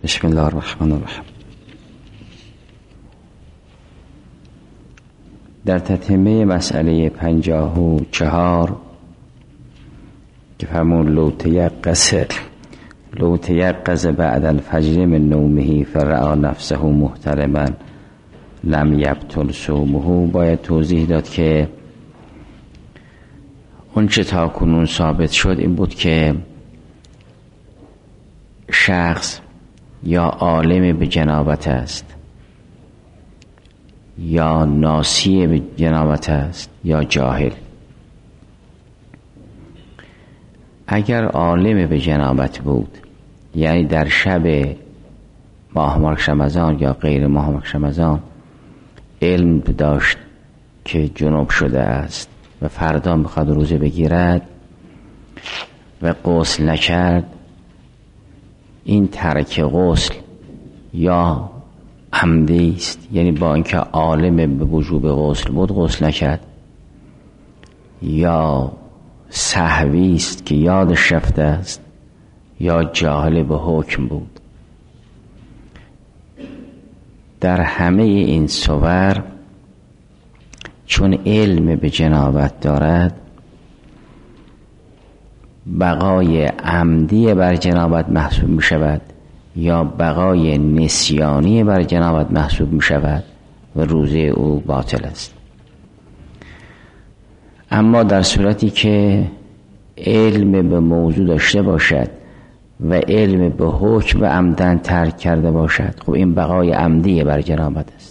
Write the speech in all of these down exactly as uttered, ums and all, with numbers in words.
بسم الله الرحمن الرحیم. در تتمه مسئله پنجاه و چهار که فرمون لو تیقظ لو تیقظ بعد الفجر من نومه فرعا نفسه محترما لم یبطل صومه، باید توضیح داد که اون چه تا کنون ثابت شد این بود که شخص یا عالم به جنابت است یا ناسی به جنابت است یا جاهل. اگر عالم به جنابت بود، یعنی در شب ماه مبارک رمضان یا غیر ماه مبارک رمضان علم داشت که جنوب شده است و فردا میخواد روزه بگیرد و غسل نکرد، این ترک غسل یا عمدی است، یعنی با اینکه عالم به وجوب غسل بود غسل نکرد، یا سهوی است که یادش رفته است، یا جاهل به حکم بود. در همه این صور چون علم به جنابت دارد، بقای عمدی بر جنابت محسوب می شود یا بقای نسیانی بر جنابت محسوب می شود و روزه او باطل است. اما در صورتی که علم به موضوع داشته باشد و علم به حکم و عمدن ترک کرده باشد، خب این بقای عمدی بر جنابت است.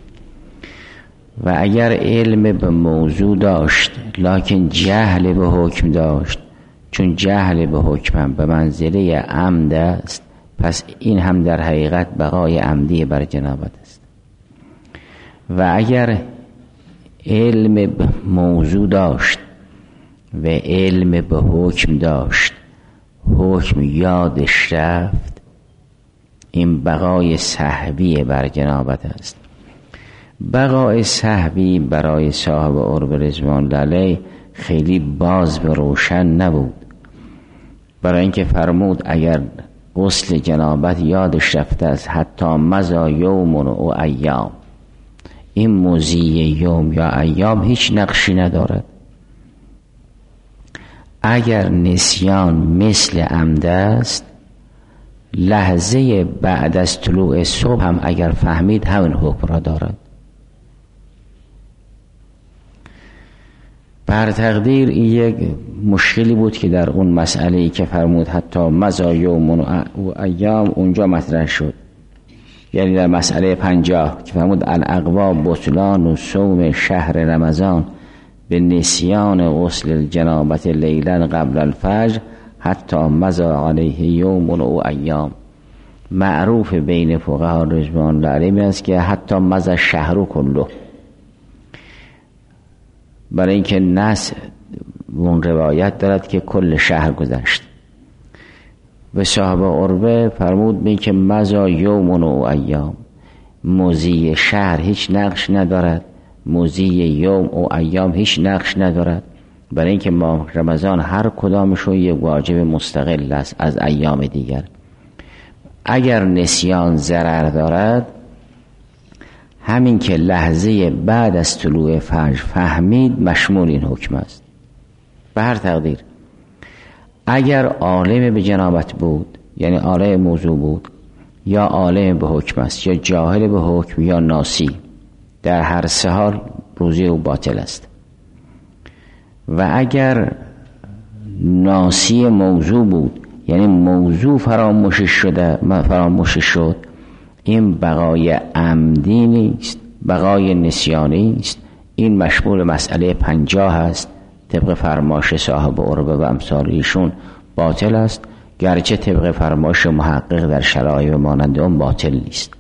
و اگر علم به موضوع داشت لکن جهل به حکم داشت، چون جهل به حکم به منزله عمد است، پس این هم در حقیقت بقای عمدی بر جنابت است. و اگر علم به موضوع داشت و علم به حکم داشت، حکم یادش رفت، این بقای سهوی بر جنابت است. بقای سهوی برای صاحب قرب رضوان الله علیه خیلی باز و روشن نبود، برای اینکه فرمود اگر غسل جنابت یادش رفته است حتی مضی یوم و ایام، این مضی یوم یا ایام هیچ نقشی ندارد. اگر نسیان مثل عمد است، لحظه بعد از طلوع صبح هم اگر فهمید همین حکم را دارد. بر تقدیر این یک مشکلی بود که در اون مسئله‌ای که فرمود حتی مضی یوم و ایام اونجا مطرح شد، یعنی در مسئله پنجاه که فرمود الاقوا بطلان و صوم شهر رمضان به نسیان غسل الجنابت لیلا قبل الفجر حتی مضی علیه یوم و ایام. معروف بین فقها رضوان الله علیهم است که حتی مضی شهر کله، برای اینکه نص اون روایت دارد که کل شهر گذشت. و صاحب قربه فرمود بین که مضی یوم و ایام، مضی شهر هیچ نقش ندارد، مضی یوم و ایام هیچ نقش ندارد، برای اینکه ماه رمضان هر کدامشون یک واجب مستقل است از ایام دیگر. اگر نسیان ضرر دارد، همین که لحظه بعد از طلوع فجر فهمید مشمول این حکم است. به هر تقدیر اگر عالم به جنابت بود، یعنی عالم موضوع بود، یا عالم به حکم است، یا جاهل به حکم یا ناسی، در هر سه حال روزه او باطل است. و اگر ناسی موضوع بود، یعنی موضوع فراموش شده فراموش شد، این بقای عمدی نیست، بقای نسیانی است. این مشمول مسئله پنجاه است، طبق فرماش صاحب عربه و امثال ایشون باطل است، گرچه طبق فرماش محقق در شرایع مانند اون باطل نیست.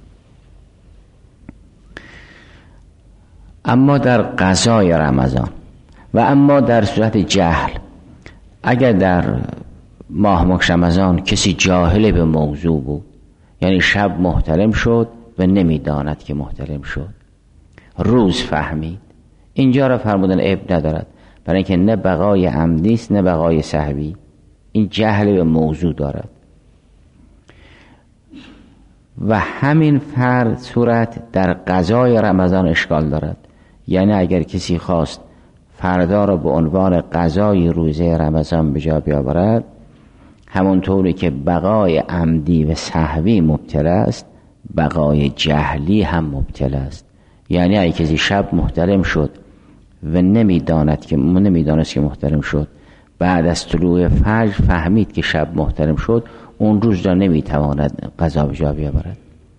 اما در قضای رمضان و اما در صورت جهل، اگر در ماه مبارک رمضان کسی جاهل به موضوع بود، یعنی شب محترم شد و نمیداند که محترم شد، روز فهمید، اینجا را فرمودن عیب ندارد، برای اینکه نه بقای عمدی است نه بقای سهوی، این جهل به موضوع دارد. و همین فرد صورت در قضای رمضان اشکال دارد. یعنی اگر کسی خواست فردا را به عنوان قضای روزه رمضان به جا بیاورد، همونطوری که بقای عمدی و سهوی مبتلا است، بقای جهلی هم مبتلا است. یعنی اگر کسی شب محترم شد و نمیداند که نمیدانست که محترم شد، بعد از طلوع فجر فهمید که شب محترم شد، اون روز را نمیتواند قضا به جا بیاورد.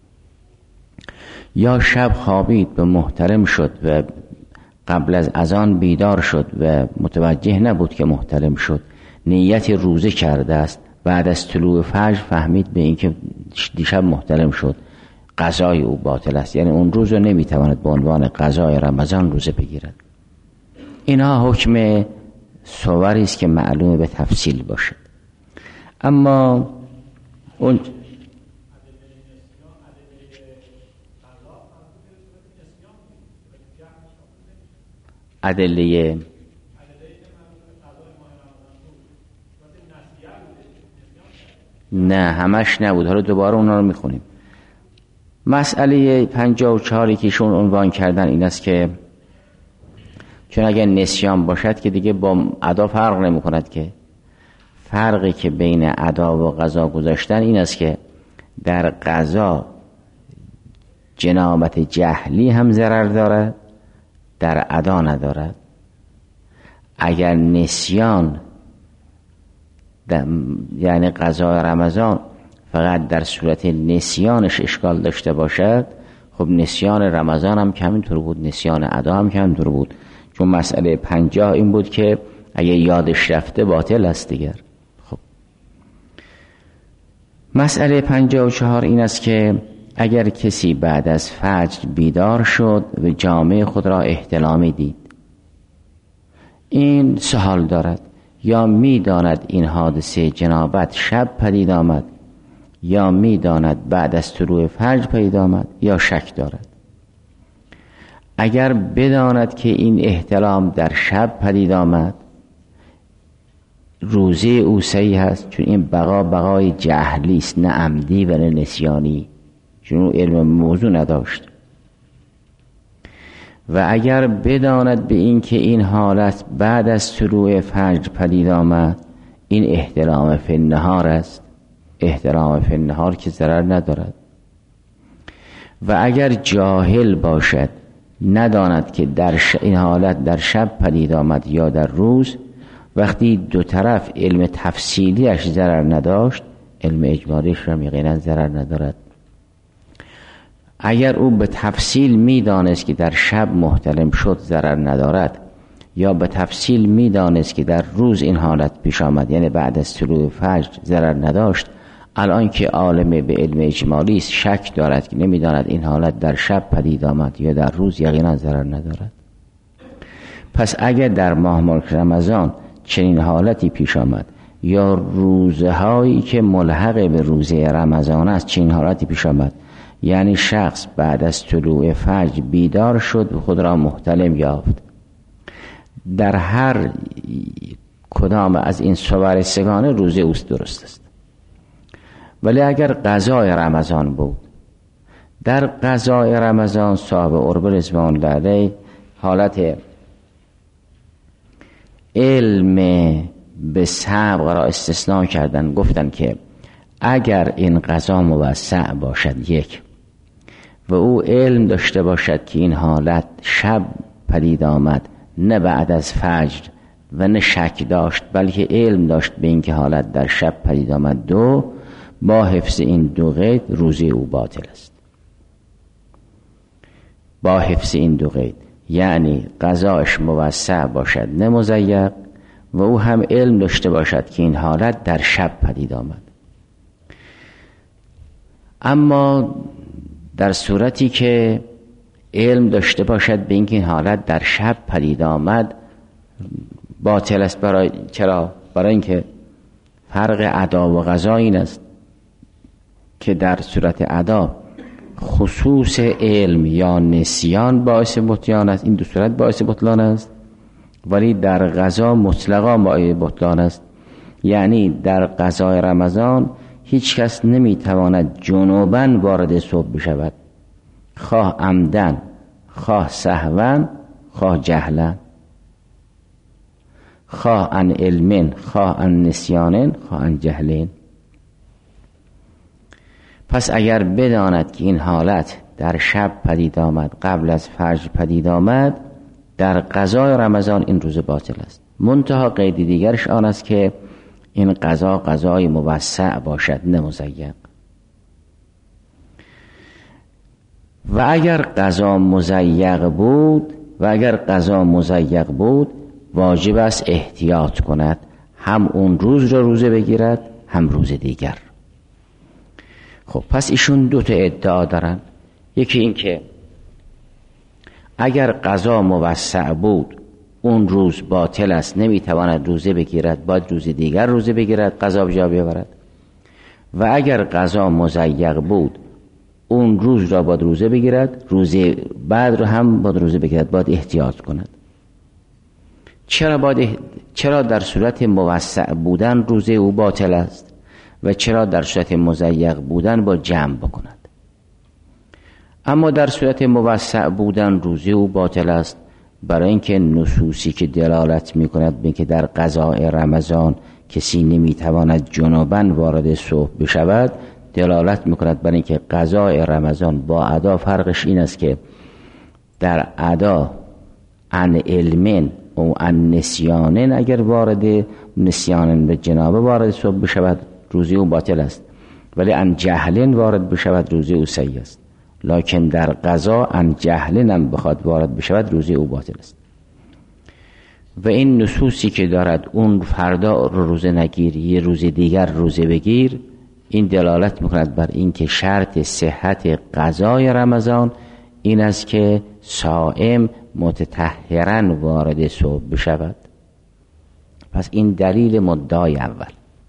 یا شب خوابید و محترم شد و قبل از اذان بیدار شد و متوجه نبود که محترم شد، نیت روزه کرده است، بعد از طلوع فجر فهمید به اینکه دیشب محترم شد، قضای او باطل است. یعنی اون روز رو نمیتواند به عنوان قضای رمضان روزه بگیرد. اینها حکم صوری است که معلومه به تفصیل باشد. اما اون ادله نه همش نبود. حالا دوباره اونا رو میخونیم. مسئله پنجاه و چهاری که ایشون عنوان کردن این است که چون اگر نسیان باشد که دیگه با ادا فرق نمی کند، که فرقی که بین ادا و قضا گذاشتن این است که در قضا جنابت جهلی هم ضرر دارد، در ادا ندارد. اگر نسیان یعنی قضا رمضان فقط در صورت نسیانش اشکال داشته باشد، خب نسیان رمضان هم که همینطور بود، نسیان ادا هم که همینطور بود. چون مسئله پنجاه این بود که اگه یادش رفته باطل است دیگر. خب مسئله پنجاه و چهار این است که اگر کسی بعد از فجر بیدار شد و جامعه خود را احتلامی دید، این سه حال دارد: یا میداند این حادثه جنابت شب پدید آمد، یا میداند بعد از طلوع فجر پدید آمد، یا شک دارد. اگر بداند که این احتلام در شب پدید آمد، روزه او صحیح هست، چون این بقا بقای جهلی است، نه عمدی و نه نسیانی، چون او علم موضوع نداشت. و اگر بداند به این که این حالت بعد از طلوع فجر پدید آمد، این احتلام فی النهار است، احتلام فی النهار که ضرر ندارد. و اگر جاهل باشد، نداند که در این حالت در شب پدید آمد یا در روز، وقتی دو طرف علم تفصیلیش ضرر نداشت، علم اجمالیش را یقینا ضرر ندارد. اگر او به تفصیل میدانست که در شب محتلم شد ضرر ندارد، یا به تفصیل میدانست که در روز این حالت پیش آمد، یعنی بعد از طلوع فجر ضرر نداشت، الان که عالم به علم اجمالی است شک دارد که نمیداند این حالت در شب پدید آمد یا در روز، یقینا ضرر ندارد. پس اگر در ماه مبارک رمضان چنین حالتی پیش آمد، یا روزهایی که ملحق به روزه رمضان است چنین حالتی پیش آمد، یعنی شخص بعد از طلوع فجر بیدار شد و خود را محتلم یافت، در هر کدام از این صور سگانه روزه اوست درست است. ولی اگر قضای رمضان بود، در قضای رمضان صاحب عربه رضوان الله علیه حالت علم به سبق را استثناء کردن، گفتن که اگر این قضا موسع باشد یک، و او علم داشته باشد که این حالت شب پدید آمد نه بعد از فجر، و نه شک داشت بلکه علم داشت به این که حالت در شب پدید آمد، دو، با حفظ این دو قید روزه او باطل است. با حفظ این دو قید یعنی قضاش موسع باشد نه مضیق، و او هم علم داشته باشد که این حالت در شب پدید آمد. اما در صورتی که علم داشته باشد به اینکه این حالت در شب پدید آمد، باطل است. برای چرا؟ برای اینکه فرق ادا و قضا این است که در صورت ادا خصوص علم یا نسیان باعث بطلان است، این دو صورت باعث بطلان است، ولی در قضا مطلقا باعث بطلان است. یعنی در قضای رمضان هیچ کس نمیتواند جنوباً وارد صوم بشود، خواه عمدن، خواه سهواً، خواه جهلاً، خواه عن علم، خواه عن نسیان، خواه عن جهل. پس اگر بداند که این حالت در شب پدید آمد، قبل از فجر پدید آمد، در قضای رمضان این روزه باطل است. منتها قید دیگرش آن است که این قضا قضای موسع باشد، نه مضیق. و اگر قضا مضیق بود و اگر قضا مضیق بود واجب است احتیاط کند، هم اون روز را روزه بگیرد هم روز دیگر. خب پس ایشون دو تا ادعا دارن. یکی این که اگر قضا موسع بود اون روز باطل است، نمیتواند روزه بگیرد، باید روز دیگر روزه بگیرد، قضا به جا بیاورد. و اگر قضا مضیق بود اون روز را باید روزه بگیرد، روز بعد رو هم باید روزه بگیرد، باید احتیاط کند. چرا باید چرا در صورت موسع بودن روزه او باطل است و چرا در صورت مضیق بودن با جمع بکند؟ اما در صورت موسع بودن روزه او باطل است برای اینکه نصوصی که دلالت می‌کند به که در قضاء رمضان کسی نمی‌تواند جنوباً وارد صوم بشود دلالت می‌کند برای اینکه قضاء رمضان با ادا فرقش این است که در ادا عن علم و عن نسیان اگر وارد نسیان به جنابه وارد صوم بشود روزه او باطل است، ولی عن جهل وارد بشود روزه او صحیح است. لکن در قضا عن جهل هم بخواد وارد بشود روزه او باطل است. و این نصوصی که دارد اون فردا رو روزه نگیر یه روز دیگر روزه بگیر، این دلالت میکند بر این که شرط صحت قضای رمضان این است که صائم متطهرا وارد صوم بشود. پس این دلیل مدعای اول.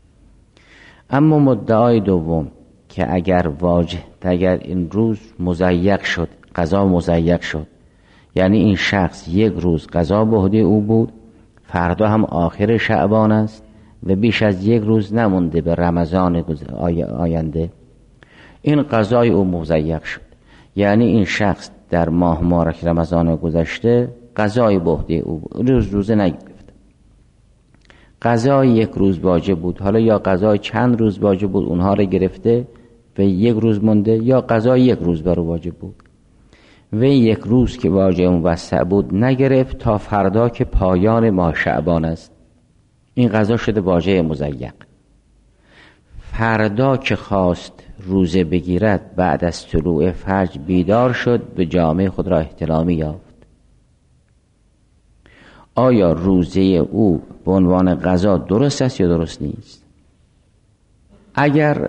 اما مدعای دوم که اگر واجه اگر این روز مضیق شد، قضا مضیق شد، یعنی این شخص یک روز قضا به عهده او بود، فردا هم آخر شعبان است و بیش از یک روز نمونده به رمضان آینده، این قضای او مضیق شد، یعنی این شخص در ماه مبارک رمضان گذشته قضای به عهده او روز روزه نگرفت، قضای یک روز واجب بود، حالا یا قضای چند روز واجب بود اونها رو گرفته و یک روز مونده، یا قضای یک روز بر او واجب بود و یک روز که واجب موسع بود نگرفت تا فردا که پایان ماه شعبان است، این قضا شده واجب مضیق. فردا که خواست روزه بگیرد بعد از طلوع فجر بیدار شد، به جامه خود را احتلامی یافت، آیا روزه او به عنوان قضا درست است یا درست نیست؟ اگر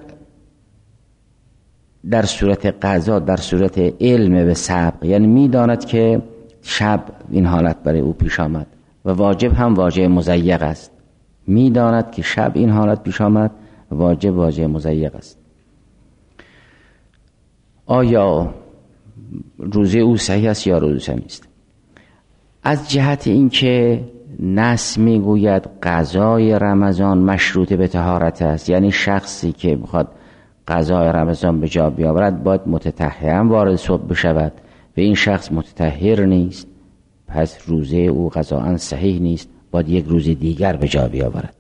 در صورت قضا در صورت علم به سبق، یعنی میداند که شب این حالت برای او پیش آمد و واجب هم واجب مضیق است، میداند که شب این حالت پیش آمد واجب واجب مضیق است، آیا روزه او صحیح است یا روزه صحیح نیست؟ از جهت اینکه نص میگوید قضای رمضان مشروط به طهارت است، یعنی شخصی که بخواد قضای رمضان به جا بیاورد باید متطهرا وارد صوم بشود و این شخص متطهر نیست، پس روزه او قضاءً صحیح نیست، باید یک روز دیگر به جا بیاورد.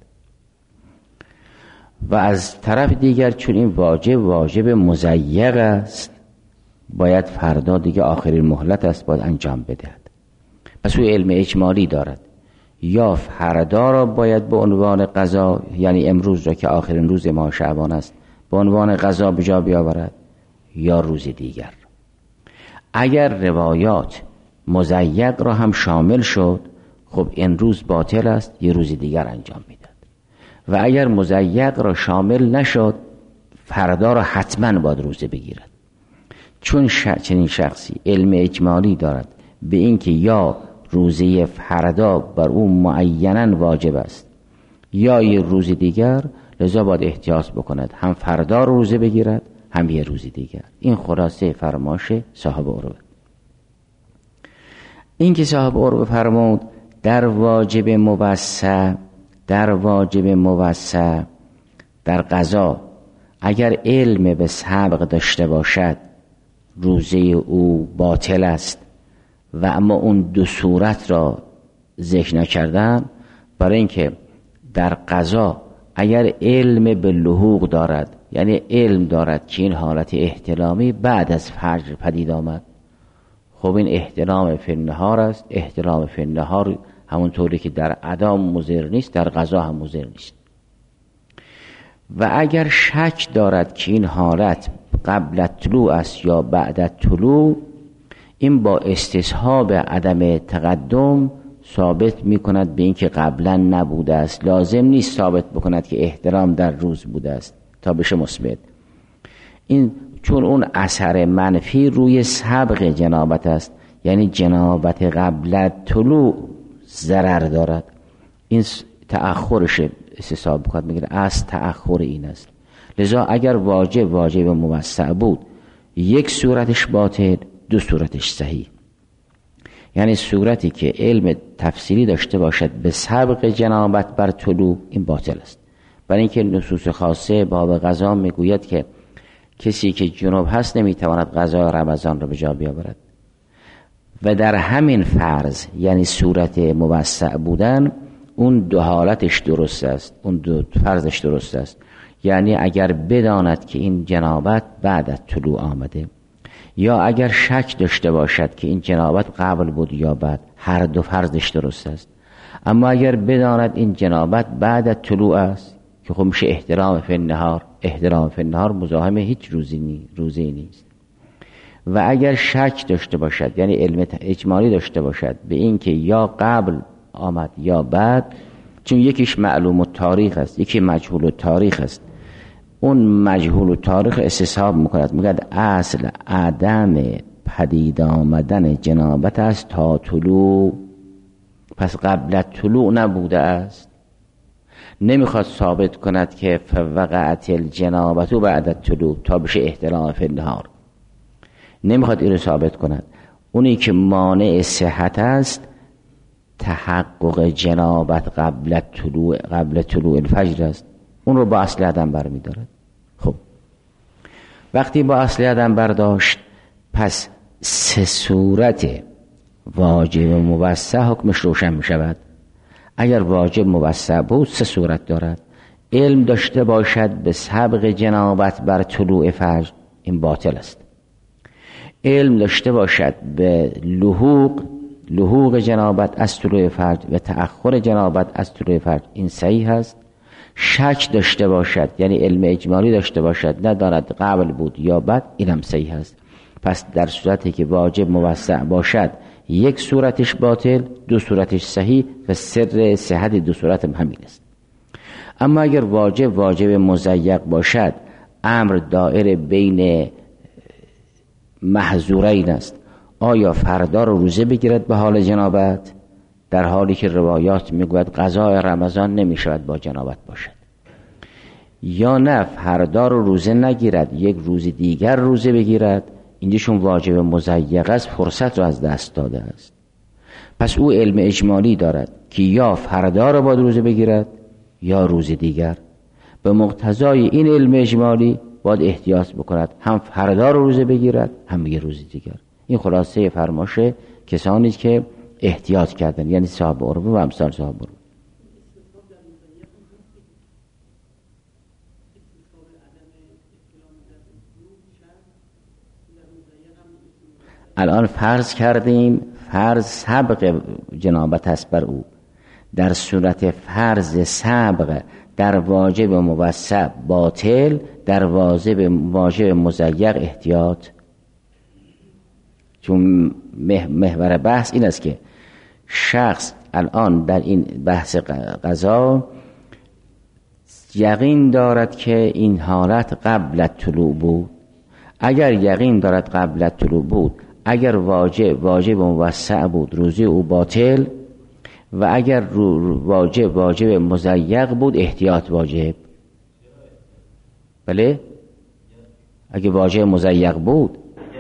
و از طرف دیگر چون این واجب واجب مضیق است باید فردا دیگه آخرین مهلت است، باید انجام بدهد. پس او علم اجمالی دارد، یا فردا را باید به عنوان قضا، یعنی امروز را که آخرین روز ماه شعبان است، به عنوان قضا به جا بیاورد، یا روز دیگر. اگر روایات مضیق را هم شامل شد خب این روز باطل است، یه روز دیگر انجام میداد. و اگر مضیق را شامل نشد فردا را حتما باید روزه بگیرد، چون چنین شخصی علم اجمالی دارد به اینکه یا روزه فردا بر او معیناً واجب است یا یه روز دیگر، لذا باید احتیاط بکند، هم فردا روزه بگیرد هم یه روز دیگر. این خلاصه فرماش صاحب عروه. این که صاحب عروه فرمود در واجب موسع در واجب موسع در قضا اگر علم به سبق داشته باشد روزه او باطل است و اما اون دو صورت را ذکر نکردن، برای اینکه در قضا اگر علم به لحوق دارد، یعنی علم دارد که این حالت احتلامی بعد از فجر پدید آمد، خب این احتلام فی النهار است. احتلام فی النهار همونطوری که در عدم مضر نیست، در قضا هم مضر نیست. و اگر شک دارد که این حالت قبل طلوع است یا بعد طلوع، این با استصحاب عدم تقدم ثابت می کند به این که قبلا نبوده است. لازم نیست ثابت بکند که احترام در روز بوده است تا بشه مثبت. این چون اون اثر منفی روی سبق جنابت است، یعنی جنابت قبل طلوع ضرر دارد، این تأخرش استصحاب بکند میگه از تأخر این است. لذا اگر واجب واجب موسع بود، یک صورتش باطل، دو صورتش صحیح. یعنی صورتی که علم تفسیری داشته باشد به سبق جنابت بر طلوع، این باطل است. برای اینکه نصوص خاصه باب قضا میگوید که کسی که جنوب هست نمیتواند قضا رمضان را به جا بیاورد. و در همین فرض، یعنی صورت موسع بودن، اون دو حالتش درست است، اون دو فرضش درست است. یعنی اگر بداند که این جنابت بعد از طلوع آمده، یا اگر شک داشته باشد که این جنابت قبل بود یا بعد، هر دو فرضش درست است. اما اگر بداند این جنابت بعد از طلوع است، که خب میشه احترام فی النهار. احترام فی النهار مزاحم هیچ روزی نی روزی نیست. و اگر شک داشته باشد، یعنی علم اجمالی داشته باشد به این که یا قبل آمد یا بعد، چون یکیش معلوم التاریخ است، یکی مجهول التاریخ است، اون مجهول التاریخ استصحاب میکند، میگه اصل عدم پدید آمدن جنابت است تا طلوع، پس قبل طلوع نبوده است. نمیخواد ثابت کند که فوقعت الجنابت بعد طلوع تا بشه احتلام فی النهار، نمیخواد این رو ثابت کند. اونی که مانع صحت است تحقق جنابت قبل طلوع قبل طلوع الفجر است، اون رو با اصل عدم برمی‌دارد. خب وقتی با اصل عدم برداشت، پس سه صورت واجب موسع حکمش روشن می شود. اگر واجب موسع بود سه صورت دارد. علم داشته باشد به سبق جنابت بر طلوع فجر، این باطل است. علم داشته باشد به لحوق لحوق جنابت از طلوع فجر و تأخر جنابت از طلوع فجر، این صحیح است. شک داشته باشد، یعنی علم اجمالی داشته باشد نداند قبل بود یا بعد، اینم صحیح است. پس در صورتی که واجب موسع باشد، یک صورتش باطل، دو صورتش صحیح، و سر صحت دو صورت هم همین است. اما اگر واجب واجب مضیق باشد، امر دائر بین محظورین است. آیا فردا رو روزه بگیرد به حال جنابت، در حالی که روایات میگوید قضای رمضان نمیشود با جنابت باشد، یا نه فردا رو روزه نگیرد، یک روز دیگر روزه بگیرد، اینجاشون واجب مضیق است، فرصت رو از دست داده است. پس او علم اجمالی دارد که یا فردا رو باید روزه بگیرد یا روز دیگر. به مقتضای این علم اجمالی باید احتیاط بکند، هم فردا رو روزه بگیرد هم یه روز دیگر. این خلاصه فرماش کسانی که احتیاط کردن، یعنی صاحب عروه و امثال صاحب عروه. الان فرض کردیم فرض سبق جنابت است بر او. در صورت فرض سبق در واجب موسع باطل، در واجب واجب مضیق احتیاط. چون محور بحث این است که شخص الان در این بحث قضا یقین دارد که این حالت قبل طلوع بود. اگر یقین دارد قبل طلوع بود، اگر واجب واجب موسع بود، روزه او باطل، و اگر واجب واجب مضیق بود، احتیاط واجب. بله؟ اگر واجب مضیق بود،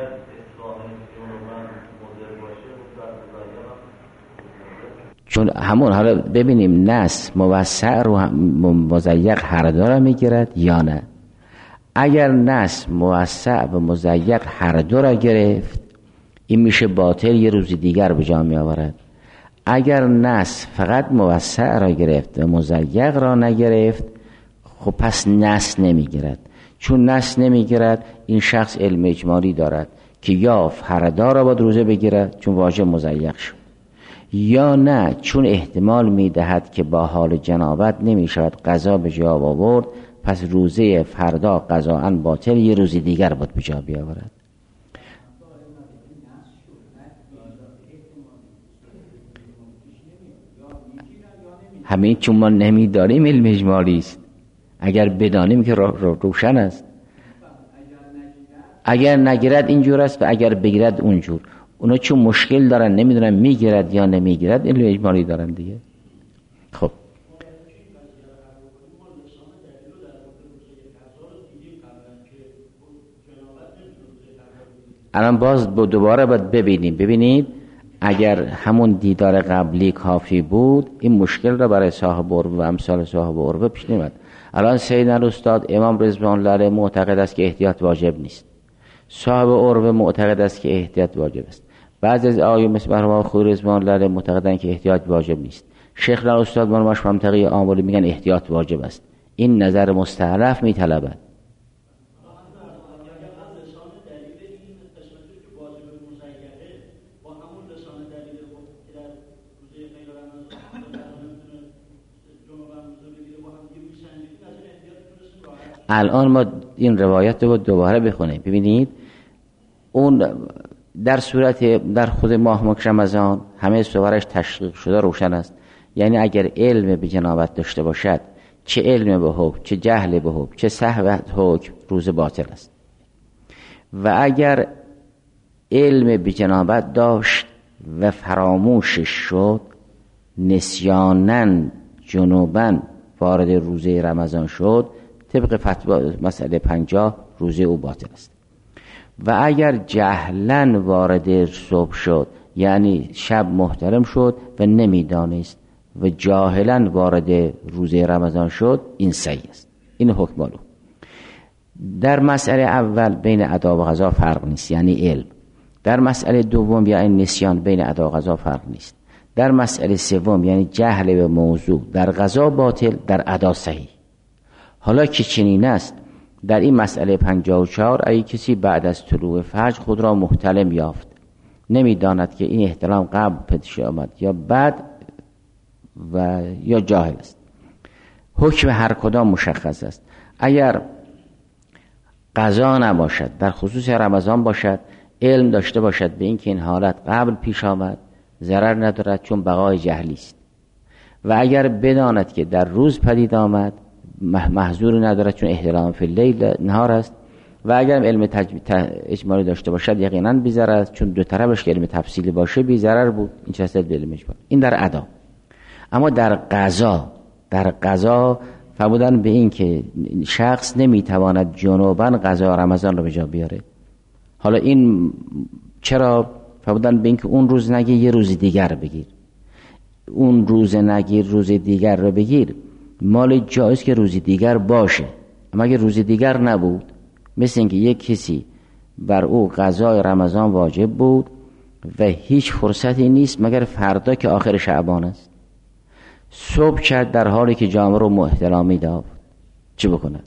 چون همون حالا ببینیم نص موسع رو مضیق هر داره میگیرد یا نه. اگر نص موسع و مضیق هر دو را گرفت این میشه باطل، یه روز دیگر به جا می آورد. اگر نص فقط موسع را گرفت و مضیق را نگرفت خب پس نص نمیگیرد. چون نص نمیگیرد این شخص علم اجمالی دارد که یا فردا را باید روزه بگیرد چون واجب مضیق شد، یا نه چون احتمال میدهد که با حال جنابت نمیشود قضا به جا آورد پس روزه فردا قضاءً باطل، یه روزی دیگر باید به جا بیاورد. همین چون ما نمیداریم علم اجمالی است، اگر بدانیم که رو رو روشن است. اگر نگیرد اینجور است و اگر بگیرد اونجور. اونا چون مشکل دارن نمیدونن میگیرد یا نمیگیرد علم اجمالی دارن دیگه. خب الان باز دوباره باید ببینیم. ببینید اگر همون دیدار قبلی کافی بود این مشکل را برای صاحب عروه و امثال صاحب عروه پیش نمیاد. الان سیدنا الاستاد امام رضوان الله علیه معتقد است که احتیاط واجب نیست، صاحب عروه معتقد است که احتیاط واجب است، بعضی از آیه مثل مرحوم خوی رضوان الله علیه معتقدن که احتیاط واجب نیست، شیخ الاستاد مرحوم منطقی آملی میگن احتیاط واجب است. این نظر مستعرف میطلبد. الان ما این روایت رو دوباره بخونیم. ببینید اون در صورت در خود ماه مکرم رمضان همه صورش تشریح شده روشن است. یعنی اگر علم به جنابت داشته باشد، چه علم به حکم، چه جهل به حکم، چه سهو حکم، روز باطل است. و اگر علم به جنابت داشت و فراموشش شد، نسیاناً جنوباً وارد روزه رمضان شد، طبق فتوا مسئله پنجاه روزه او باطل است. و اگر جهلاً وارد صبح شد، یعنی شب محترم شد و نمیدانست و جاهلاً وارد روزه رمضان شد، این صحیح است. این حکم معلوم. در مسئله اول بین ادا و قضا فرق نیست، یعنی علم. در مسئله دوم یعنی نسیان بین ادا و قضا فرق نیست. در مسئله سوم یعنی جهل به موضوع در قضا باطل، در ادا صحیح. حالا که چنین است در این مسئله پنجاه و چهار اگه کسی بعد از طلوع فجر خود را محتلم یافت، نمیداند که این احتلام قبل پیش آمد یا بعد و یا جاهل است، حکم هر کدام مشخص است. اگر قضا نباشد، در خصوص رمضان باشد، علم داشته باشد به این که این حالت قبل پیش آمد، ضرر ندارد چون بقای جهلی است. و اگر بداند که در روز پدید آمد، محظوری ندارد چون احتلام فی اللیل نهار است. و اگر علم تج... اجمالی داشته باشد یقینا بی ضرر است چون دو طرفش که علم تفصیلی باشه بی ضرر بود. این چه است به علم اجمالی. این در ادا. اما در قضا در قضا فرمودن به این که شخص نمیتواند جنوباً قضا رمضان رو به جا بیاره. حالا این چرا؟ فرمودن به این که اون روز نگیر یه روز دیگر بگیر، اون روز نگیر روز دیگر رو بگیر، مال جایز که روز دیگر باشه. اما اگه روز دیگر نبود، مثل اینکه یک کسی بر او قضای رمضان واجب بود و هیچ فرصتی نیست مگر فردا که آخر شعبان است، صبح کرد در حالی که جامعه رو محترامی داد، چه بکند؟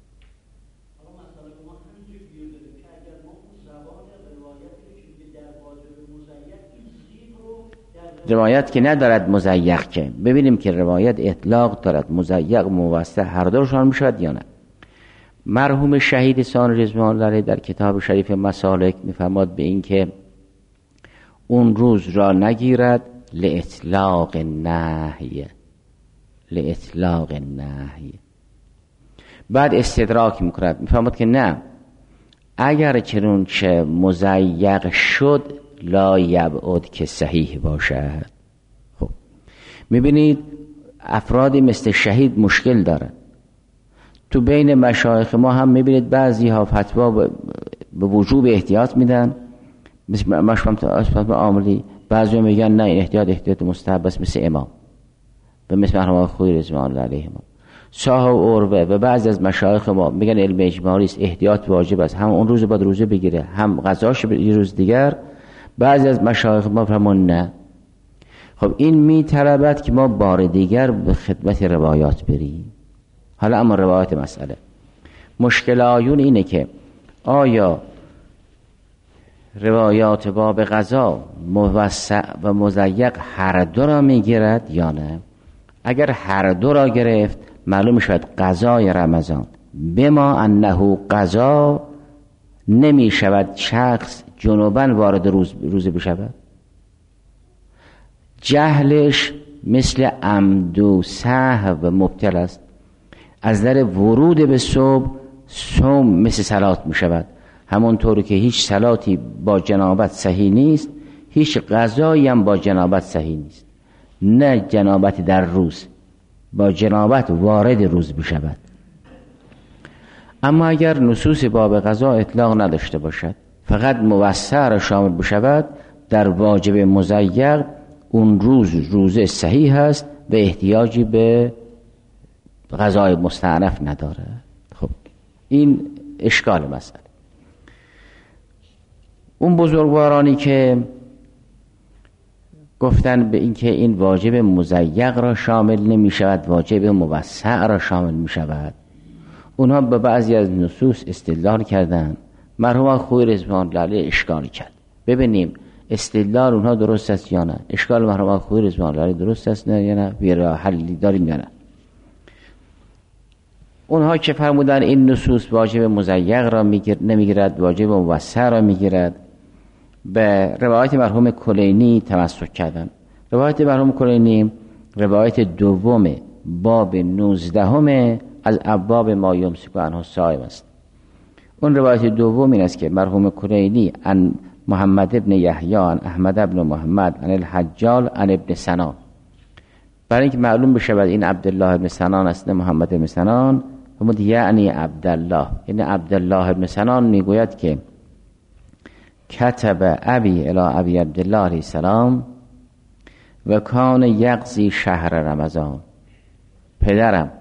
روایت که ندارد مضیق، که ببینیم که روایت اطلاق دارد، مضیق موسع هر دوشان میشود یا نه. مرحوم شهید ثانی رضوان الله علیه در کتاب شریف مسالک میفرماد به این که اون روز را نگیرد لاطلاق النهی، لاطلاق النهی. بعد استدراک میکند، میفرماد که نه، اگر چنون چه مضیق شد لا یبعد که صحیح باشد. خب میبینید افرادی مثل شهید مشکل دارن. تو بین مشایخ ما هم میبینید بعضی ها فتوا به وجوب احتیاط میدن، مثل مشایخ عاملی. بعضی ها میگن نه این احتیاط احتیاط مستحب است مثل امام و مثل مرحوم خوی رضوان الله علیهم. صاحب عروه و بعضی از مشایخ ما میگن علم اجمالی است، احتیاط واجب است، هم اون روز باید روزه بگیره هم غذاش یه روز دیگر. بعضی از مشایخ ما فرمون نه. خب این میطلبد که ما بار دیگر به خدمت روایات بریم. حالا اما روایات مسئله مشکل آیون اینه که آیا روایات باب قضا موسع و مضیق هر دو را میگیرد یا نه؟ اگر هر دو را گرفت معلوم شد قضای رمضان بما انه قضا نمی شود شخص جنوباً وارد روز روزه بشود. جهلش مثل عمد و سهو مبتل است. از در ورود به صبح صوم مثل صلات می شود. همونطور که هیچ صلاتی با جنابت صحیح نیست، هیچ غذایی هم با جنابت صحیح نیست. نه جنابت در روز، با جنابت وارد روز بشود. اما اگر نصوص باب قضا اطلاق نداشته باشد، فقط موسع را شامل بشود، در واجب مضیق اون روز روزه صحیح است و احتیاجی به غذای مستأنف نداره. خب این اشکال مسئله. اون بزرگوارانی که گفتن به اینکه این واجب مضیق را شامل نمی شود، واجب موسع را شامل می شود، اونها به بعضی از نصوص استدلال کردن. مرحوم خویی رضوان الله علیه اشکال کرد. ببینیم استدلال اونها درست است یا نه. اشکال مرحوم خویی رضوان الله علیه درست است نه یا نه، بیرا حلی داریم یا نه. اونها که فرمودن این نصوص واجب مضیق را نمیگیرد، واجب موسع را میگیرد، به روایت مرحوم کلینی تمسک کردن. روایت مرحوم کلینی روایت دوم باب نوزدهم از ابواب ما یمسک عنه الصائم است. اون روایت دوم این است که مرحوم کلینی عن محمد ابن یحیی عن احمد ابن محمد عن الحجال عن ابن سنان، برای اینکه معلوم بشه این عبدالله ابن سنان است نه محمد ابن سنان، فرمود یعنی عبدالله، این عبدالله ابن سنان میگوید که کتب ابی الی ابی عبدالله علیه السلام و کان یقضی شهر رمضان، پدرم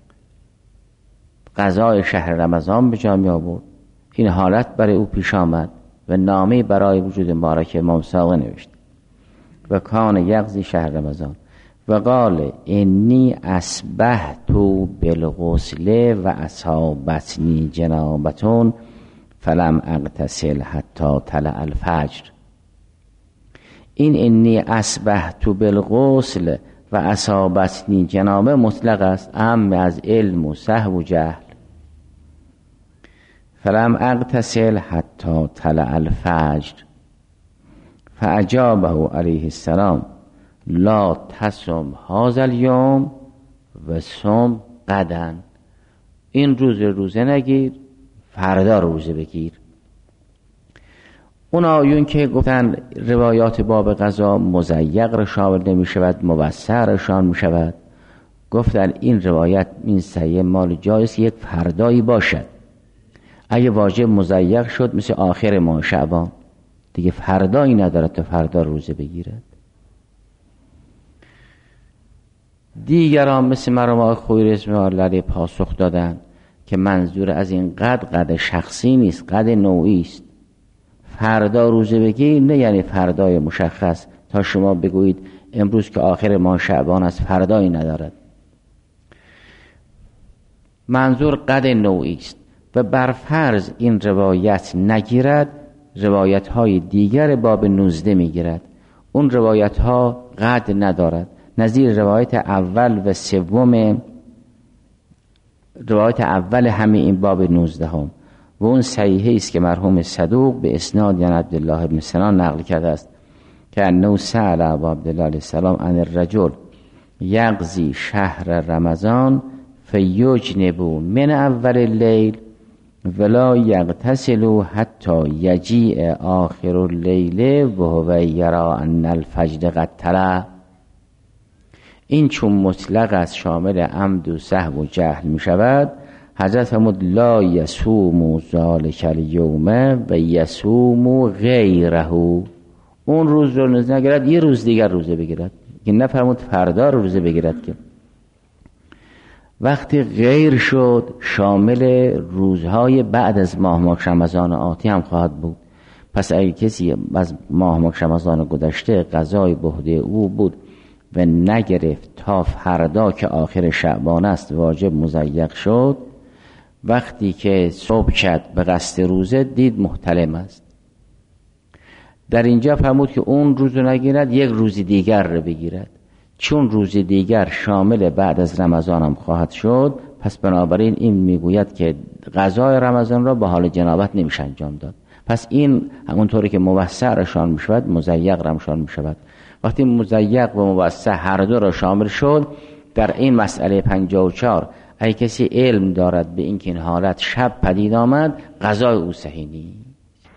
قضای شهر رمضان به جا می آورد. این حالت برای او پیش آمد و نامه برای وجود مبارک امام صادق نوشت و کان یقضی شهر رمضان و قال انی اصبحت بالغسل و اصابتنی جنابتون فلم اغتسل حتی طلع الفجر. این انی اصبحت بالغسل و اصابتنی جنابه مطلق است، عام از علم و سهو و جهل. فلم اغتسل حتی طلع الفجر فاجابه علیه السلام لا تصم هذا اليوم و صم غدا، این روز روزه نگیر، فردا روزه بگیر. اون آیون که گفتن روایات باب قضا مضیق را شامل نمی شود، موسع را شامل می شود، گفتن این روایت این صحیح مال جایز یک فردایی باشد. اگه واجب مضیق شد مثل آخر ماه شعبان دیگه فردایی ندارد تا فردا روزه بگیرد. دیگران مثل مرحوم خویی رضوان الله علیه پاسخ دادن که منظور از این قد قد شخصی نیست، قد نوعی است. فردا روزه بگیر نه یعنی فردای مشخص تا شما بگویید امروز که آخر ماه شعبان است فردایی ندارد. منظور قد نوعی است و برفرض این روایت نگیرد، روایت های دیگر باب نوزده میگیرد. اون روایت ها قد ندارد، نظیر روایت اول و سوم، روایت اول همه این باب نوزده هم و اون صحیحه است که مرحوم صدوق به اسناد یعنی عبدالله ابن سنان نقل کرده است که انه سأل ابا عبدالله علیه السلام عن الرجل یقضی شهر رمضان فیجنب من اول اللیل ولا یغتسل حتی یجیء آخر اللیل و هو یرى ان الفجر قد طلع. این چون مطلق از شامل عمد و سهو و جهل می شود، حضرت فرمود لا یصوم ذلک الیوم و یصوم غیره، اون روز رو نگیرد یه روز دیگر روزه بگیرد، که نفرمود فردا روزه بگیرد. که وقتی غیر شد شامل روزهای بعد از ماه مبارک رمضان آتی هم خواهد بود. پس اگه کسی از ماه مبارک رمضان گذشته قضای بهده او بود و نگرفت تا فردا که آخر شعبان است واجب مضیق شد، وقتی که صبح کرد به قصد روزه دید محتلم است، در اینجا فرمود که اون روز رو نگیرد، یک روز دیگر رو بگیرد، چون روز دیگر شامل بعد از رمضان هم خواهد شد. پس بنابراین این میگوید که قضای رمضان را به حال جنابت نمیشه انجام داد. پس این همونطوری که موسع را شامل می شود مضیق را شامل می شود. وقتی مضیق و موسع هر دو را شامل شد، در این مسئله پنجاه و چهار اگه کسی علم دارد به این که این حالت شب پدید آمد، قضای او صحیح نیست.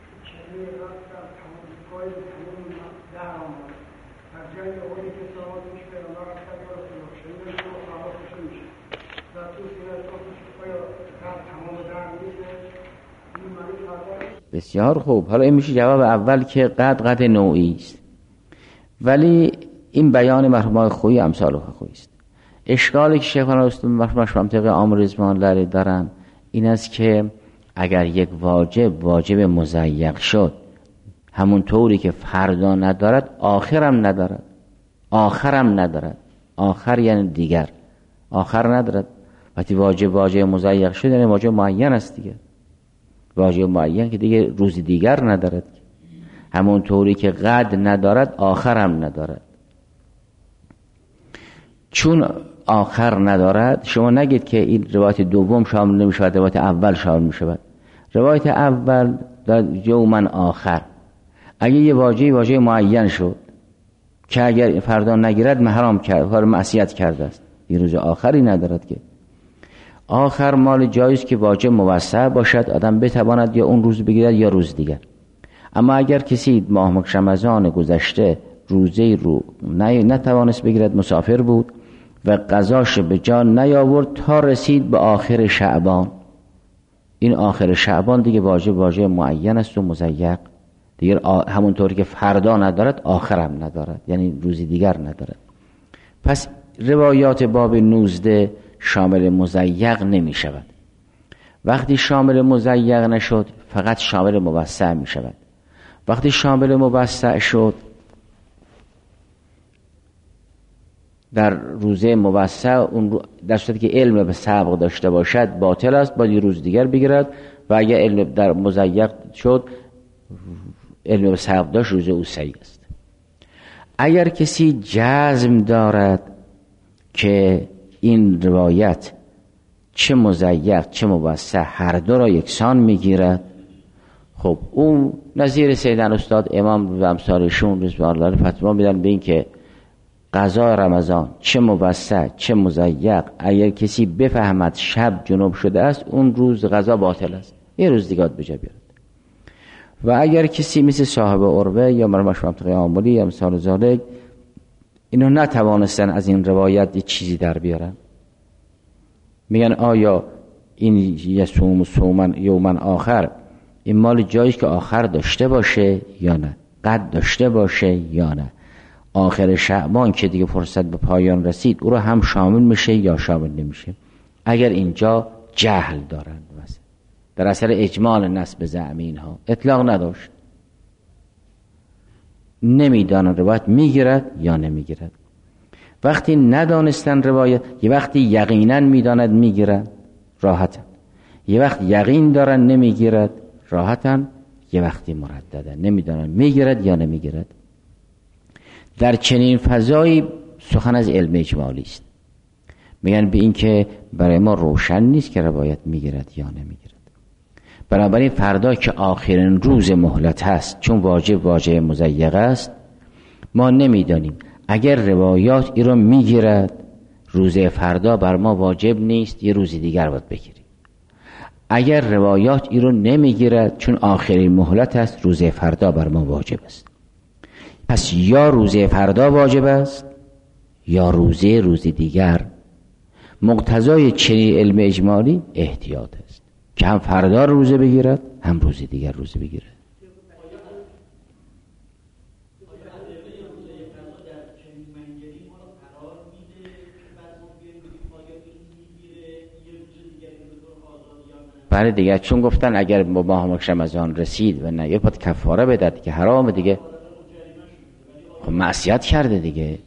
بسیار خوب. حالا این میشه جواب اول که قد قد نوعی است، ولی این بیان مرحوم خویی امثال خویی است. اشکالی که شیخان رسول مرحوم منطق عامر رضوان الله علیه دارن این است که اگر یک واجب واجب مضیق شد، همون طوری که فردا ندارد آخرم ندارد، آخرم ندارد، آخر یعنی دیگر، آخر ندارد. وقتی واجب واجب مضیق شد یعنی واجب معین است دیگه، واجب معین که دیگه روز دیگر ندارد، همون طوری که قد ندارد آخرم ندارد. چون آخر ندارد شما نگید که این روایت دوم شامل نمی شود، روایت اول شامل می شود. روایت اول در یومن آخر، اگه یه واجبی واجب معین شد که اگر فردا نگیرد محرام کرد، کار معصیت کرده است، این روز آخری ندارد که. آخر مال جایز که واجب موسع باشد، آدم بتواند یا اون روز بگیرد یا روز دیگر. اما اگر کسی ماه مبارک رمضان گذشته روزه رو نتوانست بگیرد، مسافر بود و قضاش به جا نیاورد تا رسید به آخر شعبان، این آخر شعبان دیگه واجب واجب معین است و مضیق دیگر، همونطوری که فردا ندارد آخرم ندارد، یعنی روزی دیگر ندارد. پس روایات باب نوزده شامل مضیق نمی شود. وقتی شامل مضیق نشد فقط شامل موسع می شود. وقتی شامل موسع شد، در روزه موسع اون در صورتی که علم به سبق داشته باشد باطل است، باید یه روز دیگر بگیرد، و اگر علم در مضیق شد علم به سبق داشت روزه او صحیح است. اگر کسی جزم دارد که این روایت چه مضیق چه موسع هر دو را یکسان میگیرد، خب اون نظیر سیدن استاد امام و امثالشون رضوان الله فتوا میدن به این که قضا رمضان چه موسع چه مضیق اگر کسی بفهمد شب جنوب شده است، اون روز قضا باطل است، یه روز دیگه به جا بیارد. و اگر کسی مثل صاحب عروه یا مرحوم منطق عامری یا امثال ذالک اینو نتوانستن از این روایت یه چیزی در بیارن، میگن آیا این یصوم صومن یومن آخر این مال جایش که آخر داشته باشه یا نه، قد داشته باشه یا نه، آخر شعبان که دیگه فرصت به پایان رسید او رو هم شامل میشه یا شامل نمیشه. اگر اینجا جهل دارن مثلا در اثر اجمال نسب زعمین ها اطلاق نداشت، نمیدانن روایت میگیرد یا نمیگیرد. وقتی ندانستن روایت، یه وقتی یقینا میداند میگیرد راحتن، یه وقت یقین دارن نمیگیرد راحتن، یه وقتی مرددن نمیدانن میگیرد یا نمیگیرد. در چنین فضایی سخن از علم اجمالی است، میگن به این که برای ما روشن نیست که روایت میگیرد یا نمیگیرد. بنابراین فردا که آخرین روز مهلت هست، چون واجب واجب مضیق است، ما نمیدانیم اگر روایات ای رو میگیرد روز فردا بر ما واجب نیست، یه روز دیگر باید بگیریم. اگر روایات ای رو نمیگیرد چون آخرین مهلت است، روز فردا بر ما واجب است. پس یا روز فردا واجب است یا روزه روز دیگر. مقتضای چنین علم اجمالی احتیاط است که هم فردا روزه بگیرد هم روز دیگر روزه بگیرد. بله دیگه، چون گفتن اگر با ماه رمضان رسید و نه، یه باید کفاره بدهد که حرام دیگه، خب معصیت کرده دیگه.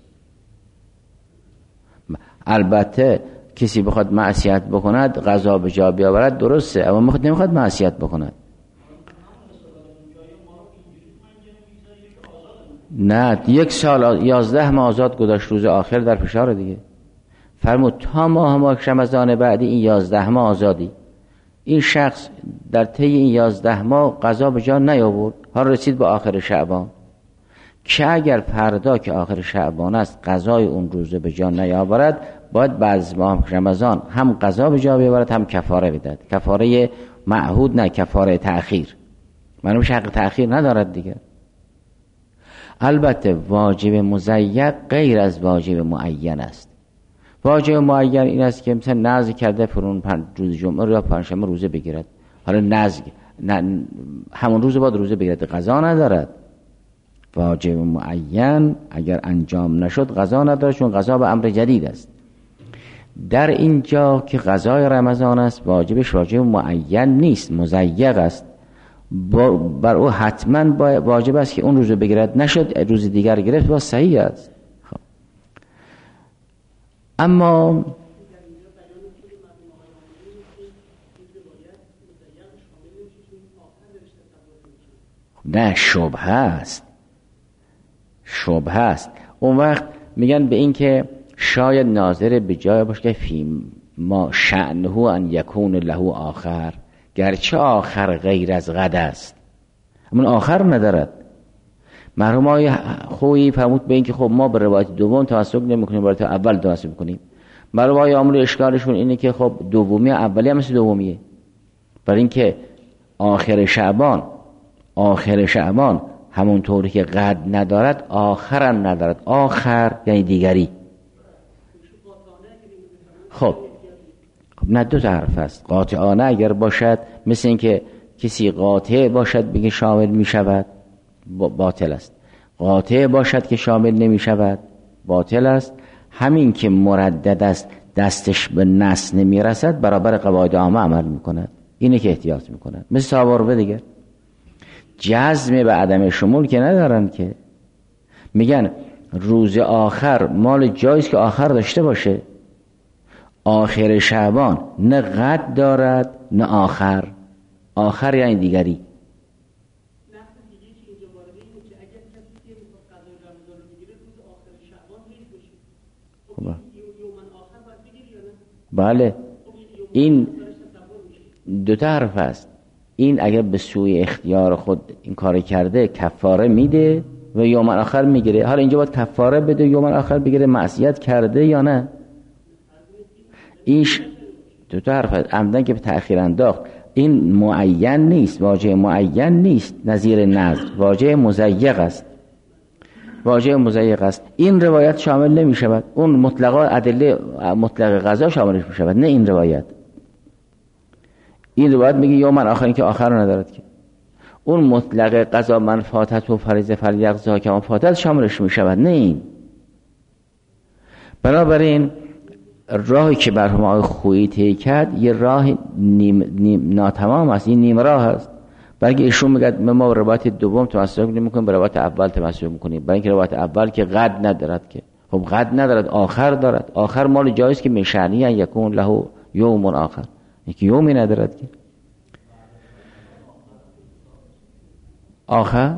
البته کسی بخواد معصیت بکند قضا به جا بیاورد درسته، اما میخواد نمیخواد معصیت بکند. نه یک سال یازده ماه آزاد گذاشت، روز آخر در فشار دیگه. فرمود تا ماه ما رمضان بعدی این یازده ماه آزادی. این شخص در طی این یازده ماه قضا به جا نیاورد، ها رسید به آخر شعبان، که اگر فردا که آخر شعبان است قضای اون روز به جا نیاورد، باید بعد از ماه رمضان هم قضا به جا بیاورد هم کفاره بدهد. کفاره معهود نه، کفاره تأخیر. معلومه حق تأخیر ندارد دیگه. البته واجب مضیق غیر از واجب معین است. واجب معین این است که مثلا نذر کرده فرون روز جمعه یا پنجشنبه روزه بگیرد، حالا نذر همون روز بعد روزه بگیرد، قضا ندارد. واجب معین اگر انجام نشد قضا ندارد، چون قضا به امر جدید است. در اینجا که قضای رمضان است واجبش واجب معین نیست، مضیق است. بر او حتما واجب است که اون روز بگیرد، نشد روز دیگر گرفت با صحیح است. خب. اما نه، شبهه است، شبهه است. اون وقت میگن به این که شاید ناظر به جای باشه که فی ما شأنه ان یکون له آخر، گرچه آخر غیر از غد است اما آخر ندارد. مرحوم آقای خویی فرمود به این که خب ما به روایت دوم توسل نمی‌کنیم، به روایت اول توسل می‌کنیم. مرحوم آقای آمولی اشکالشون اینه که خب دومی اولی هم مثل دومیه، برای اینکه آخر شعبان آخر شعبان همون طوری که قد ندارد آخر هم ندارد. آخر یعنی دیگری. خب خب نه، دو تا حرف است. قاطعانه اگر باشد مثل اینکه کسی قاطع باشد بگه شامل می شود، باطل است. قاطع باشد که شامل نمی شود، باطل است. همین که مردد است دستش به نص نمی رسد برابر قواعد عامه عمل می کند. اینه که احتیاط می کند. مثل صحابه دیگه جزم به عدم شمول که ندارن، که میگن روز آخر مال جایز که آخر داشته باشه. آخر شعبان نه قد دارد نه آخر. آخر یعنی دیگری. بله این دو تا حرف است. این اگر به سوی اختیار خود این کار کرده کفاره میده و یوم آخر میگیره. حالا اینجا باید کفاره بده یوم آخر بگیره، معصیت کرده یا نه؟ ایش دو تا حرف است. عمدن که به تأخیر انداخت. این معین نیست، واجه معین نیست نظیر نذر، واجه مضیق است. واجه مضیق است. این روایت شامل نمی شود. اون مطلقا ادله مطلق قضا شاملش می شود، نه این روایت. این روایت میگه یوم آخرین که آخر ندارد، که اون مطلق قضا من فاتت و فریضه فلیقضا که من فاتت شاملش می شود، نه این. بنابراین راهی که مرحوم آقای خویی طی کرد یه راه نیم, نیم ناتمام است، این نیم راه است. برای ایشون میگه ما روایت دوم تمسک نمی‌کنیم، به روایت اول تمسک می‌کنیم، برای اینکه روایت اول که قد ندارد، که خب قد ندارد آخر دارد. آخر مال جایز که میشانی یکون له یوم آخر، یکی یومی ندارد که آخر.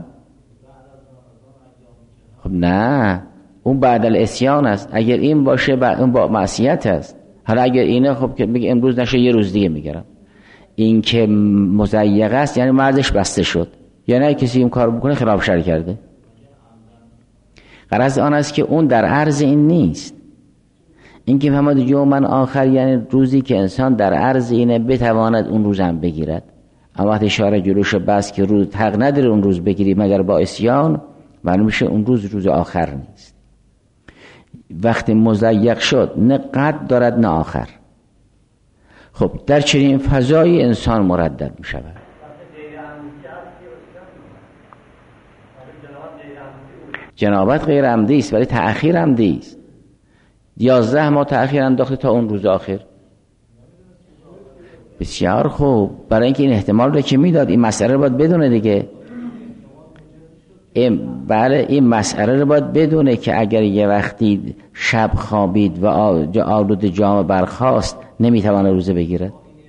خب نه، اون بعد الاسیان است. اگر این باشه بعد اون با معصیت است. حالا اگر اینه خب که میگه امروز نشه یه روز دیگه میگیرم. این که مضیق است یعنی مرزش بسته شد، یعنی کسی این کار بکنه خلاف شرع کرده. غرض آن است که اون در عرض این نیست. این که فهمد یومن آخر یعنی روزی که انسان در عرض اینه بتواند اون روزم بگیرد. اما وقتی اشاره جلوش بس که روز حق نداره اون روز بگیری مگر با عصیان، معلوم میشه اون روز روز آخر نیست. وقتی مضیق شد نه قد دارد نه آخر. خب در چنین فضایی انسان مردد می شود. جنابت غیر عمدی است ولی تأخیر عمدی است. یازده ماه تأخیر انداخته تا اون روز آخر. بسیار خوب. برای اینکه این احتمال رو که میداد، این مسئله رو باید بدونه دیگه. این بله این مسئله رو باید بدونه که اگر یه وقتی شب خوابید و آلود جامه برخاست نمیتونه روزه بگیره.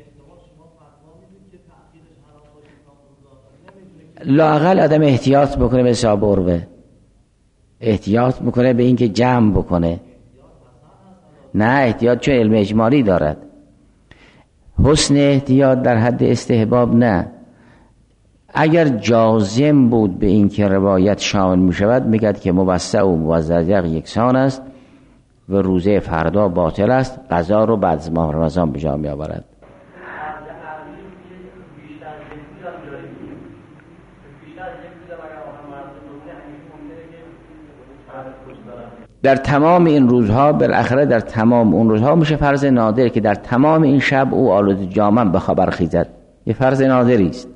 لااقل آدم احتیاط بکنه به صاحب عروه، احتیاط میکنه به اینکه جمع بکنه. نه احتیاط چون علم اجمالی دارد. حسن احتیاط در حد استحباب نه. اگر جازم بود به این که روایت شامل می شود میگد که موسع و موزع یکسان است و روزه فردا باطل است، قضا رو بعد از ماه رمضان به جا می آورد. در تمام این روزها، بالاخره در تمام اون روزها میشه فرض نادر که در تمام این شب او آلود جامه به خبر خیزد. یه فرض نادری است.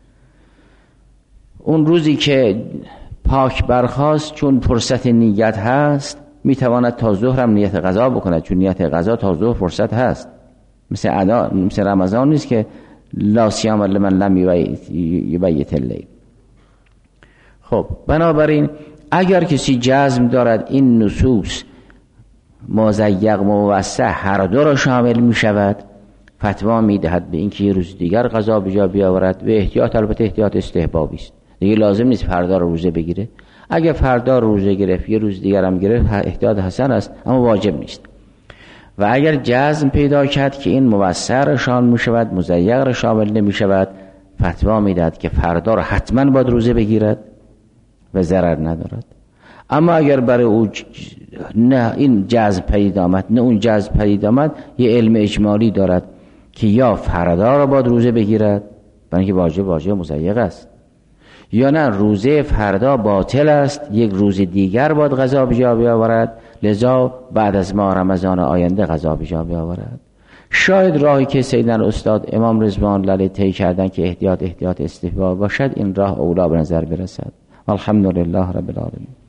اون روزی که پاک برخاست چون فرصت نیت هست میتواند تا ظهر هم نیت قضا بکند، چون نیت قضا تا ظهر فرصت هست. مثل ادا مثل رمضان نیست که لا صیام لمن لم یبیت اللیل. خب بنابراین اگر کسی جزم دارد این نصوص مزیق موسع هر دو را شامل می شود، فتوا می دهد به اینکه یه روز دیگر قضا به جا بیاورد. و احتیاط البته احتیاط استحبابی است دیگه، لازم نیست فردا رو روزه بگیره. اگر فردا روزه گرفت یه روز دیگر هم گرفت احتیاط حسن است، اما واجب نیست. و اگر جزم پیدا کرد که این موسع را شامل می شود مزیق را شامل نمی شود، فتوا می دهد که فردا رو حتما باید روزه بگیرد و ضرر ندارد. اما اگر برای او ج... نه این جذب پدید آمد نه اون جذب پدید آمد، یه علم اجمالی دارد که یا فردا را باید روزه بگیرد برای اینکه واجب واجب مزیق است، یا نه روزه فردا باطل است، یک روز دیگر باید قضا به جا بیاورد، لذا بعد از ماه رمضان آینده قضا به جا بیاورد. شاید راهی که سیدنا استاد امام رضوان لاله طی کردن که احتیاط احتیاط استحباب باشد، این راه اولا به نظر برسد. الحمدلله رب العالمین.